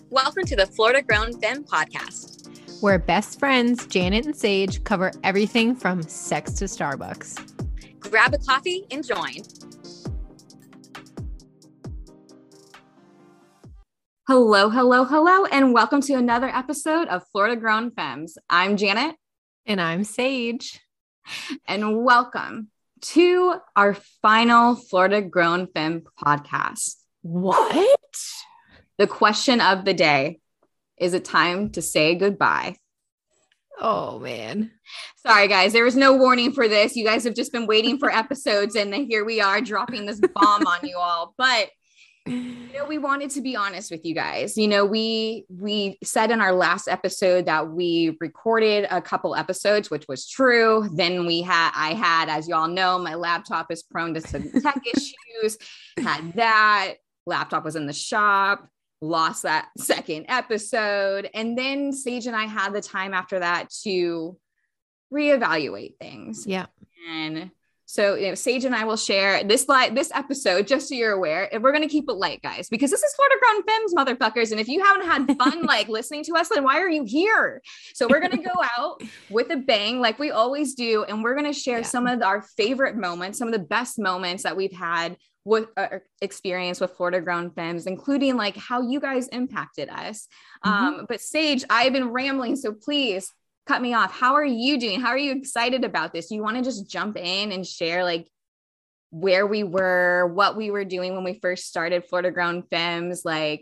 Welcome to the Florida Grown Femme podcast, where best friends Janet and Sage cover everything from sex to Starbucks. Grab a coffee and join. Hello, and welcome to another episode of Florida Grown Femmes. I'm Janet. And I'm Sage. And welcome to our final Florida Grown Femme podcast. What? The question of the day, is it time to say goodbye? Oh, man. Sorry, guys. There was no warning for this. You guys have just been waiting for episodes, and then here we are dropping this bomb on you all. But, we wanted to be honest with you guys. We said in our last episode that we recorded a couple episodes, which was true. Then I had, as you all know, my laptop is prone to some tech issues, had that. Laptop was in the shop. Lost that second episode. And then Sage and I had the time after that to reevaluate things. Yeah. And so, Sage and I will share this episode, just so you're aware, and we're going to keep it light, guys, because this is Florida Grown Femmes, motherfuckers. And if you haven't had fun, listening to us, then why are you here? So we're going to go out with a bang, like we always do. And we're going to share some of our favorite moments, some of the best moments that we've had with experience with Florida Grown Femmes, including how you guys impacted us. But Sage, I've been rambling, so please cut me off. How are you doing? How are you excited about this? Do you want to just jump in and share where we were, what we were doing when we first started Florida Grown Femmes?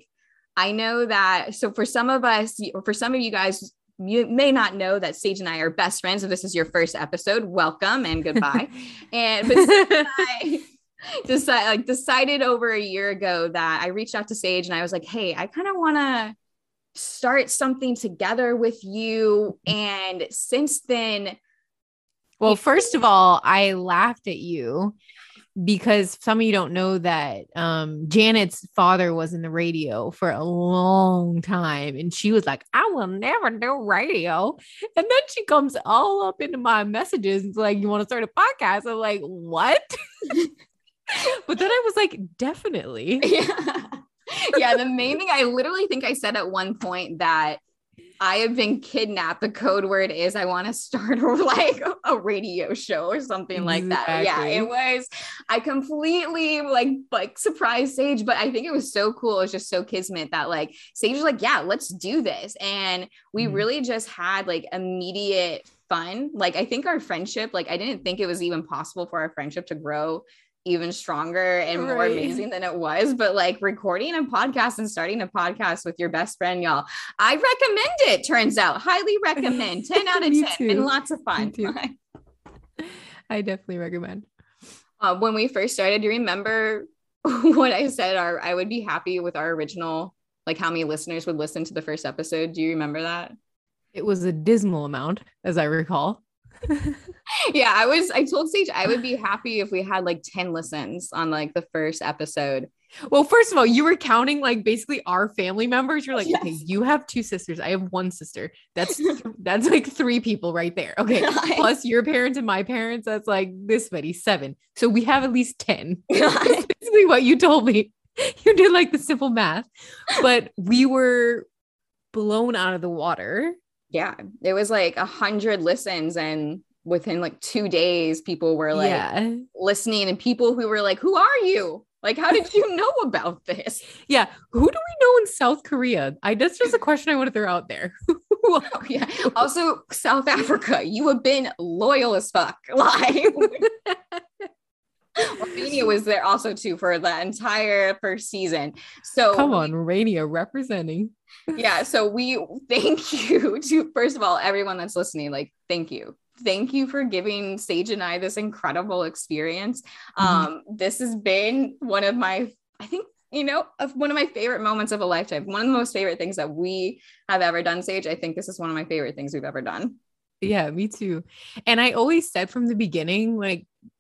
I know that, so for some of us, or for some of you guys, you may not know that Sage and I are best friends. If this is your first episode, welcome and goodbye. But Sage and I decided over a year ago that I reached out to Sage and I was like, hey, I kind of want to start something together with you. And since then, well, first of all, I laughed at you because some of you don't know that Janet's father was in the radio for a long time. And she was like, I will never do radio. And then she comes all up into my messages and like, you want to start a podcast? I'm like, what? But then I was like, definitely. Yeah. The main thing, I literally think I said at one point that I have been kidnapped. The code word is I want to start a radio show or something like that. Yeah, it was, I completely surprised Sage, but I think it was so cool. It was just so kismet that Sage was like, yeah, let's do this. And we really just had immediate fun. I think our friendship, I didn't think it was even possible for our friendship to grow even stronger and more amazing than it was. But recording a podcast and starting a podcast with your best friend, y'all, I recommend it. Turns out, highly recommend. 10 out of 10 too. And lots of fun. I definitely recommend. When we first started, do you remember what I said? I would be happy with our original, how many listeners would listen to the first episode. Do you remember that? It was a dismal amount, as I recall. Yeah, I told Sage I would be happy if we had 10 listens on the first episode. Well, first of all, you were counting basically our family members. You're like, yes. Okay, you have 2 sisters. I have 1 sister. That's 3 people right there. Okay. Plus your parents and my parents. That's this many, 7. So we have at least 10. That's basically what you told me. You did the simple math, but we were blown out of the water. Yeah, it was 100 listens, and within 2 days, people were listening, and people who were who are you? How did you know about this? Yeah, who do we know in South Korea? That's just a question I want to throw out there. Yeah. Also, South Africa, you have been loyal as fuck. Romania was there also too for the entire first season. So come on, Romania representing. Yeah. So we thank you to, first of all, everyone that's listening. Thank you. Thank you for giving Sage and I this incredible experience. This has been one of my, I think, one of my favorite moments of a lifetime. One of the most favorite things that we have ever done, Sage. I think this is one of my favorite things we've ever done. Yeah, me too. And I always said from the beginning,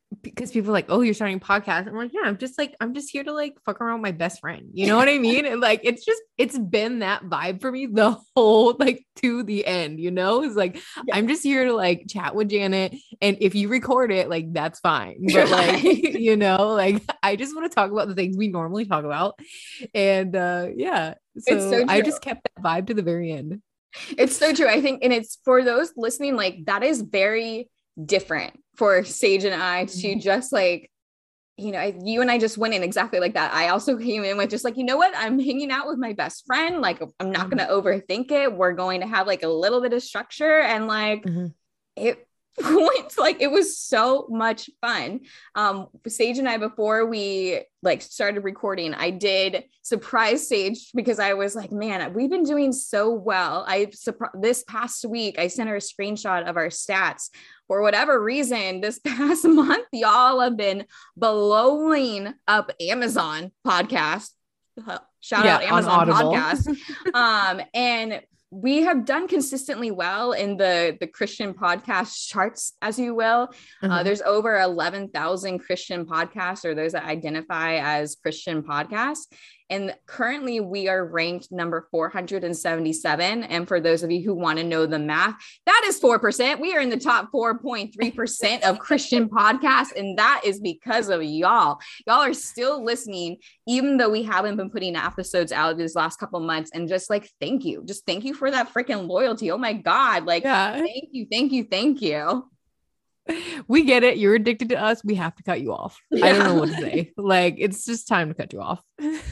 because people are like, oh, you're starting a podcast. I'm like, yeah, I'm just here to like fuck around with my best friend. You know what I mean? And like, it's been that vibe for me the whole, like to the end, you know, it's like, Yeah. I'm just here to like chat with Janet. And if you record it, like, that's fine. But like, you know, like I just want to talk about the things we normally talk about. And yeah, It's so so I true. just kept that vibe to the very end. It's so true. I think, and it's for those listening, like that is very different for Sage and I to just like, you know, you and I just went in exactly like that. I also came in with just like, you know what? I'm hanging out with my best friend. Like, I'm not going to overthink it. We're going to have like a little bit of structure, and like it went like, it was so much fun. Sage and I, before we like started recording, I did surprise Sage because I was like, man, we've been doing so well. This past week, I sent her a screenshot of our stats. For whatever reason, this past month, y'all have been blowing up Amazon podcast. Shout out Amazon podcast. And we have done consistently well in the Christian podcast charts, as you will. There's over 11,000 Christian podcasts, or those that identify as Christian podcasts. And currently we are ranked number 477. And for those of you who want to know the math, that is 4%. We are in the top 4.3% of Christian podcasts. And that is because of y'all. Y'all are still listening, even though we haven't been putting episodes out these last couple months. And just like, thank you. Just thank you for that freaking loyalty. Oh my God. Like, thank you. Thank you. Thank you. We get it. You're addicted to us. We have to cut you off. Yeah. I don't know what to say. Like, it's just time to cut you off.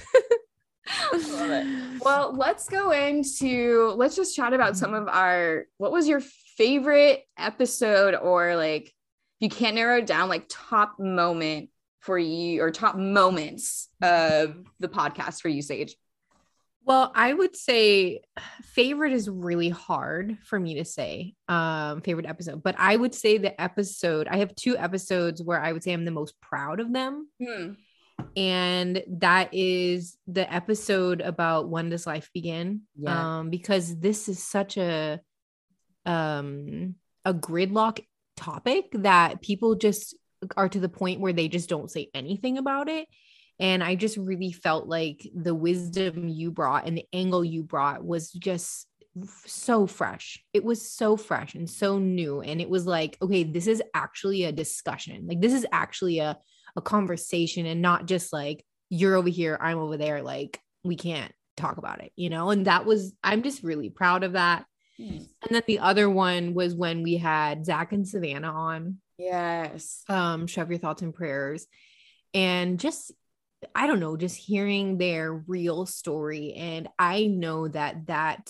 Love it. Well, let's just chat about some of what was your favorite episode, or like, you can't narrow it down, like top moment for you, or top moments of the podcast for you, Sage. Well, I would say favorite is really hard for me to say, favorite episode, but I would say I have 2 episodes where I would say I'm the most proud of them. And that is the episode about when does life begin? Yeah. Because this is such a gridlock topic that people just are to the point where they just don't say anything about it. And I just really felt like the wisdom you brought and the angle you brought was just so fresh. It was so fresh and so new. And it was like, okay, this is actually a discussion. Like, this is actually a conversation, and not just like, you're over here, I'm over there. Like, we can't talk about it, you know? And I'm just really proud of that. And then the other one was when we had Zach and Savannah on. Yes. Shove Your Thoughts and Prayers. And just, I don't know, just hearing their real story. And I know that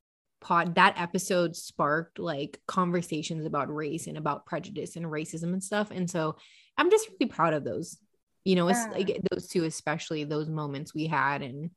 episode sparked like conversations about race and about prejudice and racism and stuff. And so I'm just really proud of those, you know, it's like those 2, especially those moments we had. And,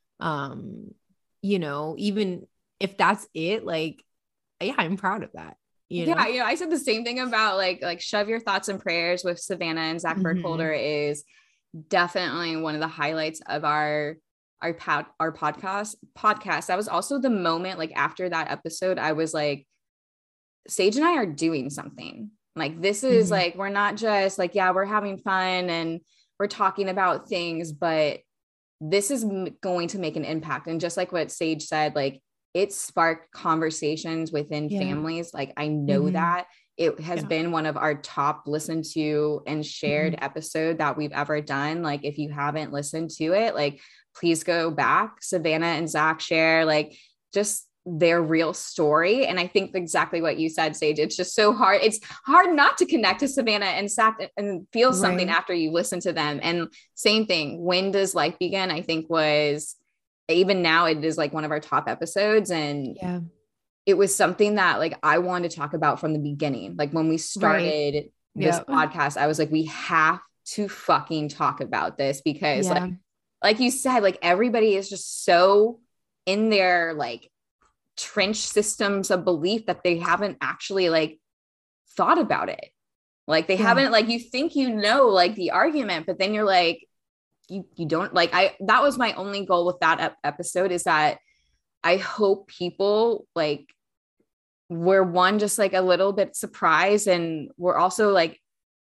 you know, even if that's it, like, yeah, I'm proud of that. You know? You know, I said the same thing about like Shove Your Thoughts and Prayers with Savannah and Zach Burkholder is definitely one of the highlights of our podcast. That was also the moment, like after that episode, I was like, Sage and I are doing something. Like, this is like, we're not just like, yeah, we're having fun and we're talking about things, but this is going to make an impact. And just like what Sage said, like, it sparked conversations within families. Like, I know that it has been one of our top listened to and shared episode that we've ever done. Like, if you haven't listened to it, like, please go back. Savannah and Zach share like just their real story. And I think exactly what you said, Sage, it's just so hard. It's hard not to connect to Savannah and Zach and feel something after you listen to them. And same thing, When Does Life Begin? I think was, even now it is like one of our top episodes. And it was something that like I wanted to talk about from the beginning. Like, when we started this podcast, I was like, we have to fucking talk about this, because like you said, like, everybody is just so in their like trench systems of belief that they haven't actually like thought about it. Like, they haven't, like, you think, you know, like the argument, but then you're like, you don't like, that was my only goal with that episode, is that I hope people like, we're just like a little bit surprised, and we're also like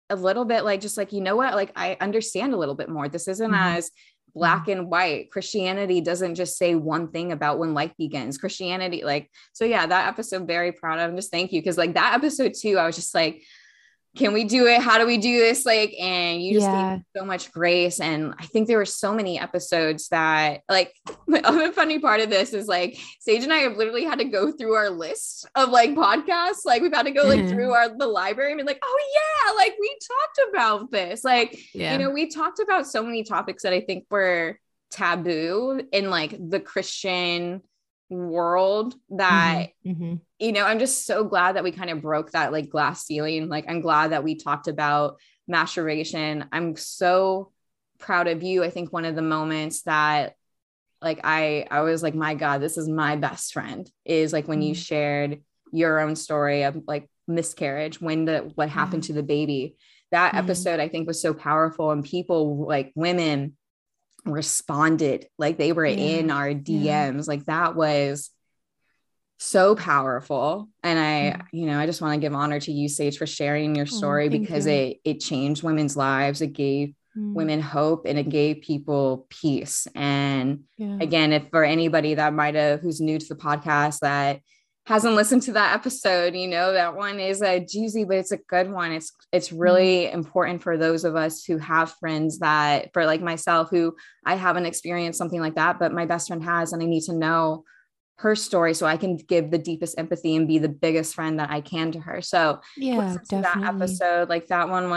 a little bit like, just like, you know what, like I understand a little bit more. This isn't as black and white. Christianity doesn't just say one thing about when life begins. Christianity, like, so yeah, that episode, very proud of. Just thank you. Cause like that episode too, I was just like, can we do it? How do we do this? Like, and you just gave so much grace. And I think there were so many episodes that like, the funny part of this is like, Sage and I have literally had to go through our list of like podcasts. Like we've had to go like through the library and be like, oh yeah, like we talked about this. Like, you know, we talked about so many topics that I think were taboo in like the Christian world that, you know, I'm just so glad that we kind of broke that like glass ceiling. Like, I'm glad that we talked about masturbation. I'm so proud of you. I think one of the moments that like, I was like, my God, this is my best friend, is like when you shared your own story of like miscarriage, what happened to the baby. That episode I think was so powerful, and people like women responded like they were in our DMs. Like that was so powerful. And I, you know, I just want to give honor to you, Sage, for sharing your story, because it changed women's lives. It gave women hope, and it gave people peace. And again, if for anybody that who's new to the podcast that hasn't listened to that episode, you know, that one is a doozy, but it's a good one. It's really important for those of us who have friends that, for like myself, who I haven't experienced something like that, but my best friend has, and I need to know her story so I can give the deepest empathy and be the biggest friend that I can to her. So definitely. That episode, like that one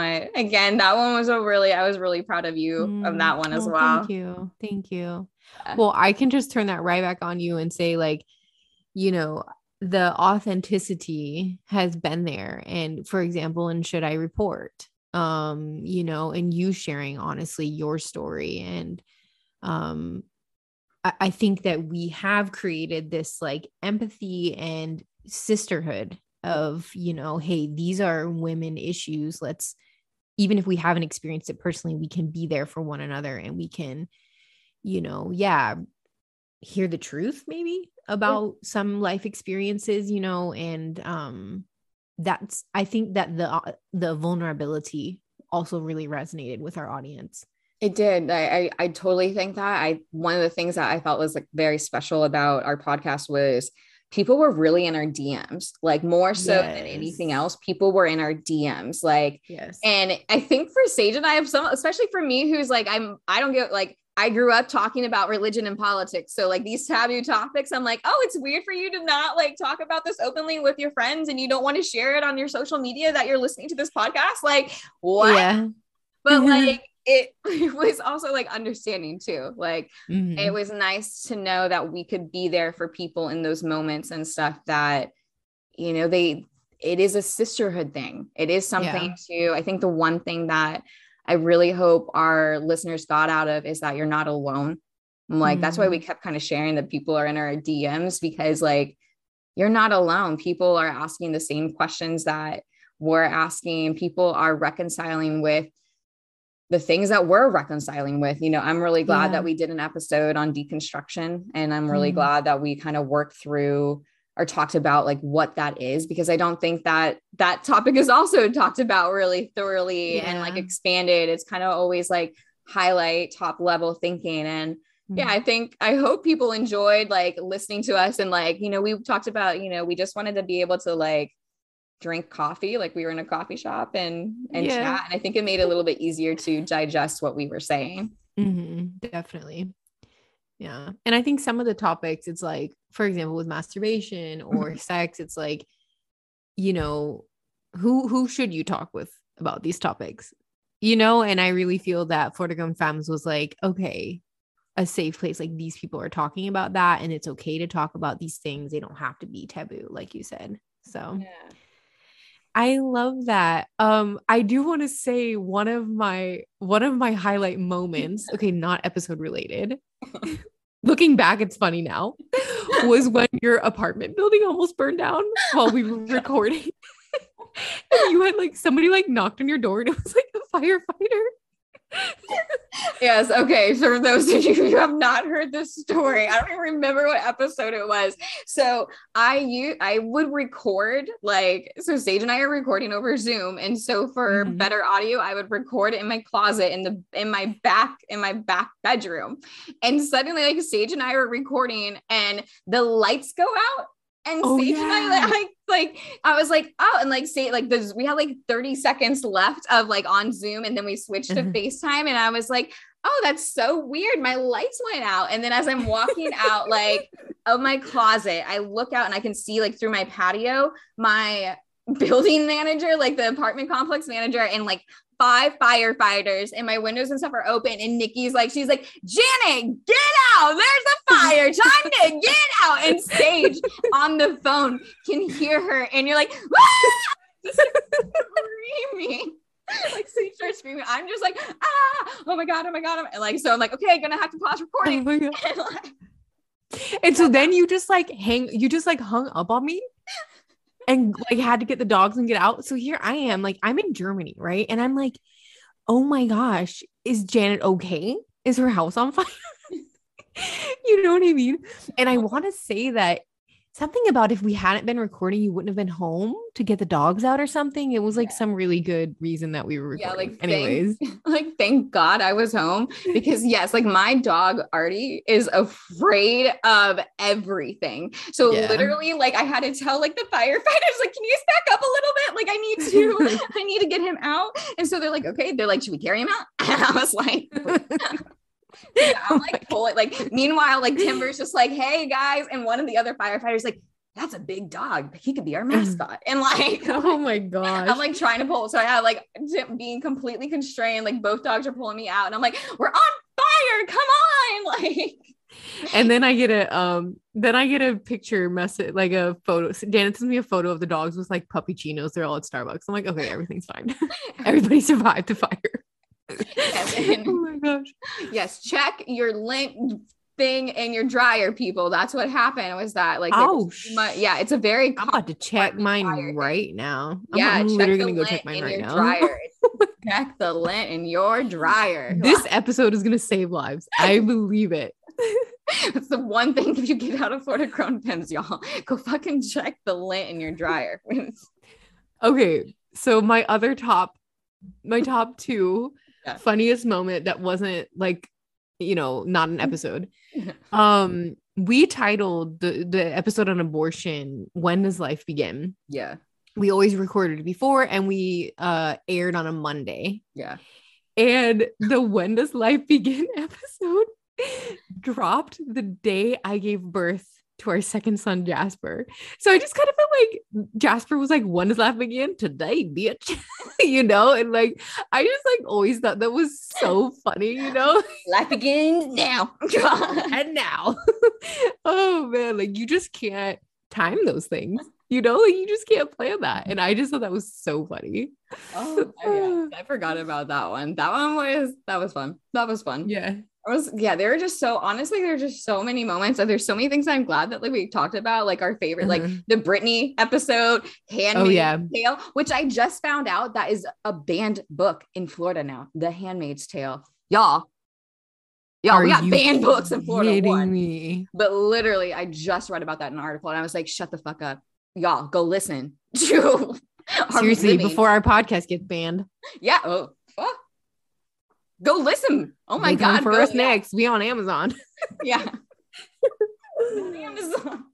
was I was really proud of you of that one as well. Thank you. Well, I can just turn that right back on you and say, like, you know, the authenticity has been there. And for example, in Should I Report, you know, and you sharing honestly your story. And I think that we have created this like empathy and sisterhood of, you know, hey, these are women issues. Let's, even if we haven't experienced it personally, we can be there for one another, and we can, you know, hear the truth maybe about some life experiences, you know, and I think that the vulnerability also really resonated with our audience. It did. I totally think that. One of the things that I felt was like very special about our podcast was people were really in our DMs, like more so than anything else. People were in our DMs, like, and I think for Sage and I have some, especially for me, who's like, I don't get like, I grew up talking about religion and politics. So like these taboo topics, I'm like, oh, it's weird for you to not like talk about this openly with your friends, and you don't want to share it on your social media that you're listening to this podcast. Like what? Yeah. But like, it was also like understanding too. Like it was nice to know that we could be there for people in those moments and stuff that, you know, it is a sisterhood thing. It is something to, I think the one thing that I really hope our listeners got out of is that you're not alone. Like, that's why we kept kind of sharing that people are in our DMs, because like, you're not alone. People are asking the same questions that we're asking. People are reconciling with the things that we're reconciling with. You know, I'm really glad that we did an episode on deconstruction, and I'm really glad that we kind of worked through or talked about like what that is, because I don't think that topic is also talked about really thoroughly and like expanded. It's kind of always like highlight top level thinking. And I hope people enjoyed like listening to us. And like, you know, we talked about, you know, we just wanted to be able to like drink coffee, like we were in a coffee shop and chat. And I think it made it a little bit easier to digest what we were saying. Definitely. Yeah. And I think some of the topics, it's like, for example, with masturbation or sex, it's like, you know, who should you talk with about these topics, you know? And I really feel that Fleur de Grown Femmes was like, okay, a safe place. Like these people are talking about that, and it's okay to talk about these things. They don't have to be taboo, like you said. So I love that. I do want to say one of my highlight moments, okay, not episode related. Looking back, it's funny now, was when your apartment building almost burned down while we were recording. And you had like somebody like knocked on your door, and it was like a firefighter. Yes. Okay. So for those of you who have not heard this story, I don't even remember what episode it was. So I would record so Sage and I are recording over Zoom. And so for better audio, I would record in my closet in my back bedroom. And suddenly like Sage and I are recording and the lights go out. And Sage and I I was like, oh, and like say like this, we had like 30 seconds left of like on Zoom, and then we switched to FaceTime, and I was like, oh, that's so weird. My lights went out. And then as I'm walking out like of my closet, I look out and I can see like through my patio, my building manager, like the apartment complex manager, and like 5 firefighters, and my windows and stuff are open. And Nikki's like, she's like, Janet, get out. There's a fire. Time to get out. And Sage on the phone can hear her. And you're like, ah! Screaming. Like Sage starts screaming. I'm just like, oh my God. And like, so I'm like, okay, gonna have to pause recording. Oh my God. And so then you just hung up on me and like had to get the dogs and get out. So here I am, like I'm in Germany, right? And I'm like, oh my gosh, is Janet okay? Is her house on fire? You know what I mean? And I want to say that something about if we hadn't been recording, you wouldn't have been home to get the dogs out or something. It was like some really good reason that we were recording. Yeah, like thank God I was home, because yes, like my dog Artie is afraid of everything. So literally like I had to tell like the firefighters, like, can you guys back up a little bit? Like I need to get him out. And so they're like, okay. They're like, should we carry him out? And I was like, yeah, I'm like, pull it. Like, meanwhile, like Timber's just like, hey guys. And one of the other firefighters, like, that's a big dog. He could be our mascot. And like, oh my gosh. I'm like trying to pull. So I had like being completely constrained. Like both dogs are pulling me out. And I'm like, we're on fire. Come on. Like, and then I get a picture message, like a photo. Janet sends me a photo of the dogs with like puppy chinos. They're all at Starbucks. I'm like, okay, everything's fine. Everybody survived the fire. Yes, and, oh my gosh. Yes, check your lint thing in your dryer, people. That's what happened. Was that like it's a very I'm about to check mine right now. Yeah, I'm literally gonna go check mine right now. Dryer. Check the lint in your dryer. This episode is gonna save lives. I believe it. It's the one thing, if you get out of Florida Grown Femmes, y'all, go fucking check the lint in your dryer. Okay, so my top 2 funniest moment that wasn't like, you know, not an episode. We titled the episode on abortion, When Does Life Begin? Yeah. We always recorded it before, and we aired on a Monday. Yeah. And the When Does Life Begin episode dropped the day I gave birth to our second son, Jasper. So I just kind of felt like Jasper was like, when does life begin? Today, bitch. You know? And like, I just like always thought that was so funny, you know? Life begins now. And now. Oh man, like you just can't time those things. You know, like you just can't plan that. And I just thought that was so funny. Oh yeah. I forgot about that one. That was fun. That was fun. Yeah. There are just there are just so many moments, and there's so many things I'm glad that like we talked about, like our favorite, like the Britney episode, Handmaid's Tale, which I just found out that is a banned book in Florida now. The Handmaid's Tale, y'all, we got banned books in Florida. Me? But literally, I just read about that in an article, and I was like, shut the fuck up, y'all, go listen to. Seriously, before our podcast gets banned. Yeah. Oh, fuck. Go listen. Oh my God. For us next. We on Amazon. Yeah. Amazon.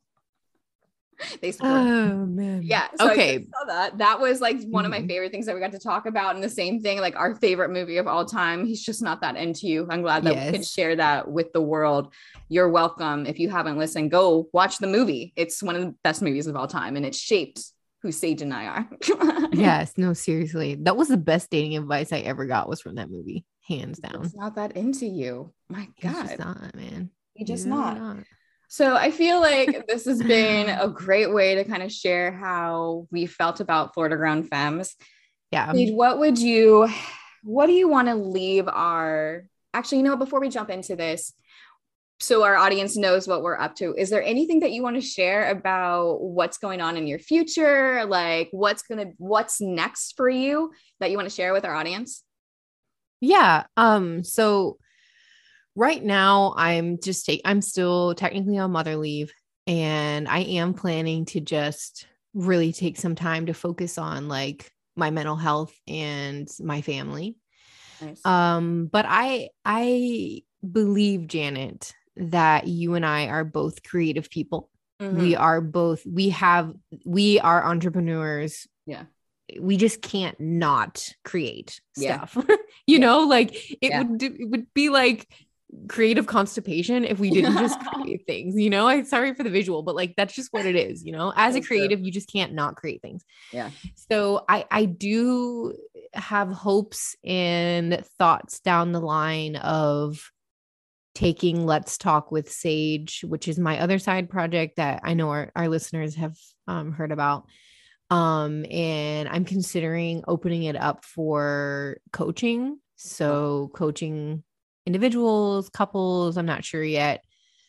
Oh man. Yeah. So okay. That was like one of my favorite things that we got to talk about. And the same thing, like our favorite movie of all time. He's just not that into you. I'm glad that we could share that with the world. You're welcome. If you haven't listened, go watch the movie. It's one of the best movies of all time, and it shaped who Sage and I are. Yes. No, seriously. That was the best dating advice I ever got, was from that movie. Hands down. It's not that into you. My God. He's just not, man. He's just not. So I feel like this has been a great way to kind of share how we felt about Florida Grown Femmes. Yeah. Paige, what do you want to leave actually, you know, before we jump into this, so our audience knows what we're up to, is there anything that you want to share about what's going on in your future? Like what's next for you that you want to share with our audience? Yeah. So right now I'm still technically on mother leave, and I am planning to just really take some time to focus on like my mental health and my family. Nice. But I believe, Janet, that you and I are both creative people. We Mm-hmm. are both, we are entrepreneurs. Yeah. We just can't not create Yeah. stuff. Yeah. Like Yeah. it would be like creative constipation if we didn't just create things. I'm sorry for the visual, but like that's just what it is. As a That's true. creative, you just can't not create things. Yeah. So I do have hopes and thoughts down the line of taking Let's Talk with Sage, which is my other side project that I know our listeners have heard about. And I'm considering opening it up for coaching. So coaching individuals, couples, I'm not sure yet.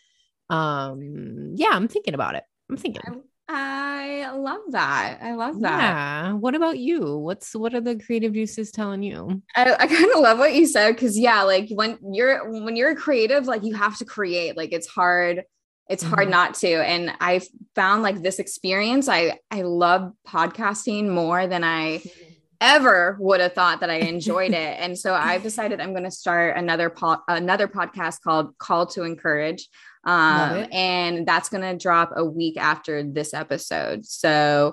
Yeah, I'm thinking about it. I'm thinking. I love that. I love that. Yeah. What about you? What are the creative juices telling you? I kind of love what you said because yeah, like when you're creative, like you have to create. Like it's hard Mhm. not to. And I found like this experience, I love podcasting more than I ever would have thought that I enjoyed it. And so I've decided I'm going to start another podcast called Call to Encourage. Love it. And that's going to drop a week after this episode. So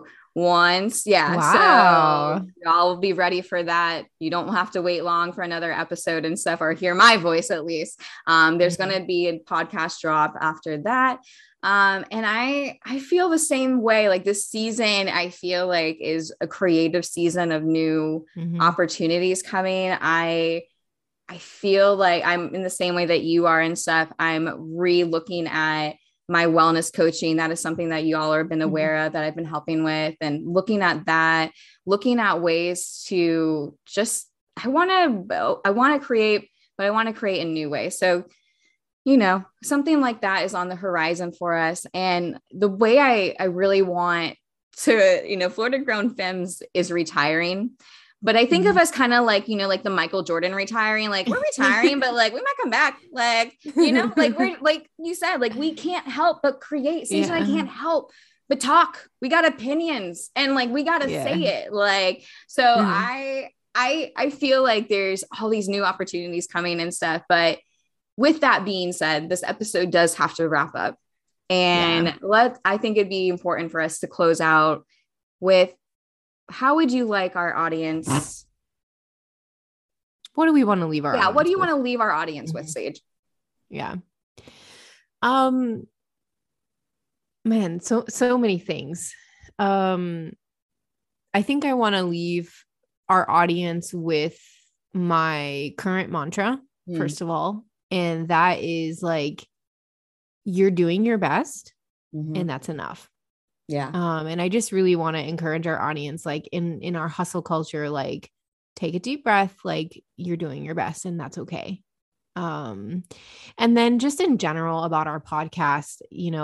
so Wow. y'all will be ready for that. You don't have to wait long for another episode and stuff, or hear my voice at least. There's Mhm. going to be a podcast drop after that. And I feel the same way. Like this season, I feel like is a creative season of new Mhm. opportunities coming. I feel like I'm in the same way that you are and stuff. I'm re-looking at my wellness coaching. That is something that you all have been Mhm. aware of that I've been helping with, and looking at that, looking at ways to just, I want to create, but I want to create in new ways. So, something like that is on the horizon for us. And the way I really want to, Florida Grown Femmes is retiring. But I think of Mhm. us kind of like, like the Michael Jordan retiring, like we're retiring, but like we might come back. Like, like we're like you said, like we can't help but create. Sage and I Yeah. can't help but talk. We got opinions and like we gotta Yeah. say it. Like, so Mhm. I feel like there's all these new opportunities coming and stuff. But with that being said, this episode does have to wrap up. Yeah. And I think it'd be important for us to close out with, how would you like our audience? What do we want to leave our Yeah, what do audience you with? want to leave our audience with, Mhm. Sage? Yeah. Um, man, so many things. Um, I think I want to leave our audience with my current mantra, Mm-hmm. first of all, and that is like you're doing your best and that's enough. Yeah. And I just really want to encourage our audience, like in our hustle culture, like take a deep breath, like you're doing your best and that's okay. Um, and then just in general about our podcast,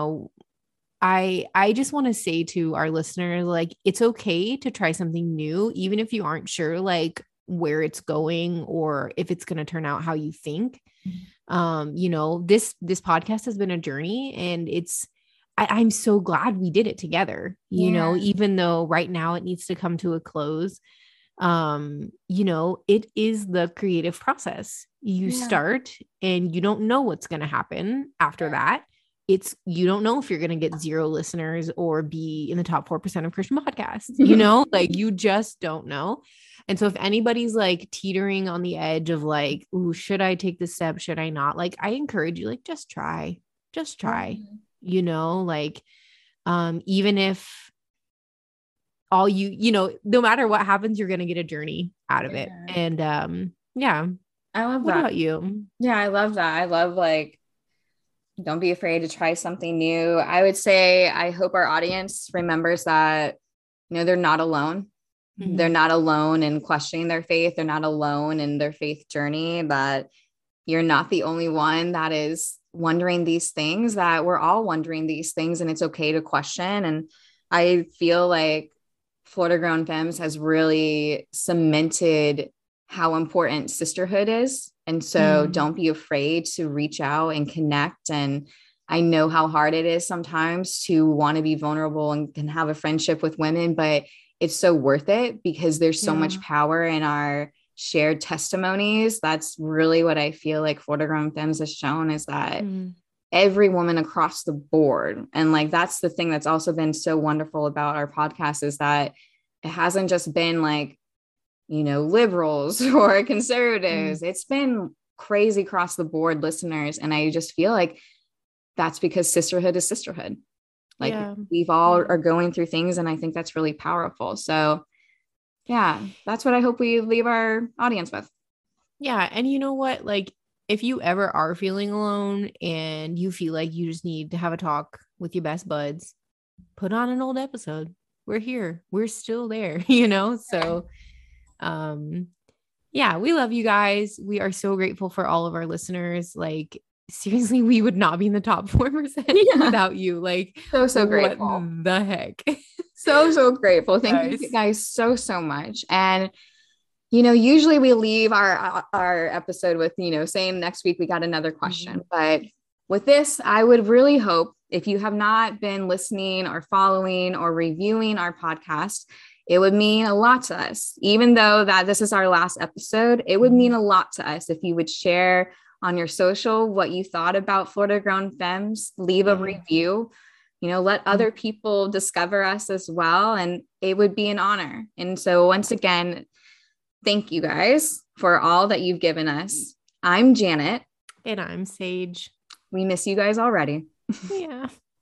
I just want to say to our listeners, like it's okay to try something new, even if you aren't sure like where it's going or if it's going to turn out how you think. This podcast has been a journey, and I'm so glad we did it together, Yeah. even though right now it needs to come to a close. It is the creative process. You Yeah. start and you don't know what's going to happen after that. You don't know if you're going to get 0 listeners or be in the top 4% of Christian podcasts, like you just don't know. And so if anybody's like teetering on the edge of like, ooh, should I take this step? Should I not? Like, I encourage you, like, just try, like, even if all no matter what happens, you're going to get a journey out of it. Yeah. And, yeah. I love What that. about you? Yeah, I love that. I love like, don't be afraid to try something new. I would say I hope our audience remembers that, they're not alone. They're Mhm. not alone in questioning their faith. They're not alone in their faith journey, that you're not the only one that is wondering these things, that we're all wondering these things, and it's okay to question. And I feel like Florida Grown Femmes has really cemented how important sisterhood is. And so don't be afraid to reach out and connect. And I know how hard it is sometimes to want to be vulnerable and have a friendship with women, but it's so worth it because there's so much power in our shared testimonies. That's really what I feel like Florida Grown Femmes has shown, is that every woman across the board. And like, that's the thing that's also been so wonderful about our podcast, is that it hasn't just been like, you know, liberals or conservatives. It's been crazy across the board listeners. And I just feel like that's because sisterhood is sisterhood. Like we've all are going through things. And I think that's really powerful. So yeah, that's what I hope we leave our audience with. Yeah. And you know what? Like, if you ever are feeling alone and you feel like you just need to have a talk with your best buds, put on an old episode. We're here. We're still there, you know? So, yeah, we love you guys. We are so grateful for all of our listeners. Like, seriously, we would not be in the top 4% without you. Like, so grateful. What the heck? So grateful. Thank you guys so much. And you know, usually we leave our episode with, you know, saying next week we got another question. But with this, I would really hope, if you have not been listening or following or reviewing our podcast, it would mean a lot to us. Even though that this is our last episode, it would mean a lot to us if you would share on your social what you thought about Florida Grown Femmes, leave a review, you know, let other people discover us as well. And it would be an honor. And so once again, thank you guys for all that you've given us. I'm Janet. And I'm Sage. We miss you guys already. Yeah.